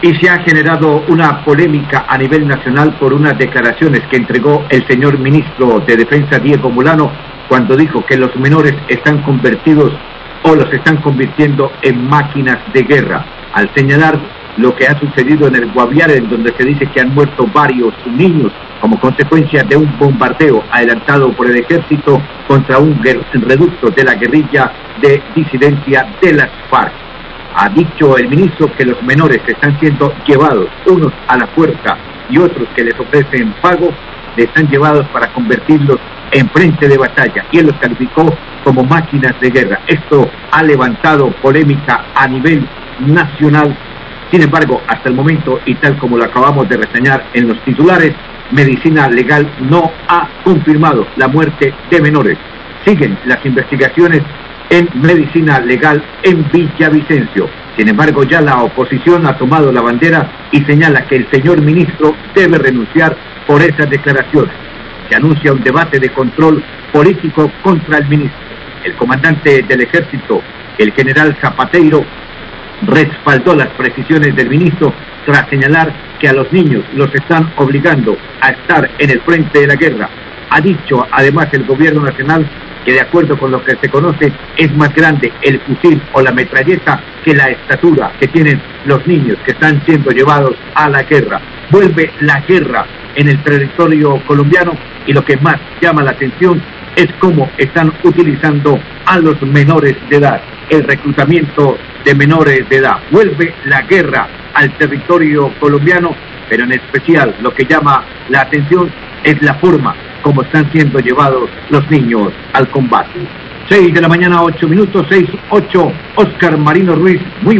Y se ha generado una polémica a nivel nacional por unas declaraciones que entregó el señor ministro de Defensa, Diego Molano, cuando dijo que los menores están convertidos o los están convirtiendo en máquinas de guerra, al señalar lo que ha sucedido en el Guaviare, en donde se dice que han muerto varios niños como consecuencia de un bombardeo adelantado por el ejército contra un reducto de la guerrilla de disidencia de las FARC. Ha dicho el ministro que los menores están siendo llevados, unos a la fuerza y otros que les ofrecen pago, les están llevados para convertirlos en frente de batalla, y él los calificó como máquinas de guerra. Esto ha levantado polémica a nivel nacional. Sin embargo, hasta el momento, y tal como lo acabamos de reseñar en los titulares, Medicina Legal no ha confirmado la muerte de menores. Siguen las investigaciones en Medicina Legal en Villavicencio. Sin embargo, ya la oposición ha tomado la bandera y señala que el señor ministro debe renunciar por esas declaraciones. Se anuncia un debate de control político contra el ministro. El comandante del ejército, el general Zapateiro, respaldó las precisiones del ministro tras señalar que a los niños los están obligando a estar en el frente de la guerra. Ha dicho además el gobierno nacional que, de acuerdo con lo que se conoce, es más grande el fusil o la metralleta que la estatura que tienen los niños que están siendo llevados a la guerra. Vuelve la guerra en el territorio colombiano, y lo que más llama la atención es cómo están utilizando a los menores de edad, el reclutamiento de menores de edad. Vuelve la guerra al territorio colombiano, pero en especial lo que llama la atención es la forma como están siendo llevados los niños al combate. 6 de la mañana, 8 minutos, 6:08, Oscar Marino Ruiz, muy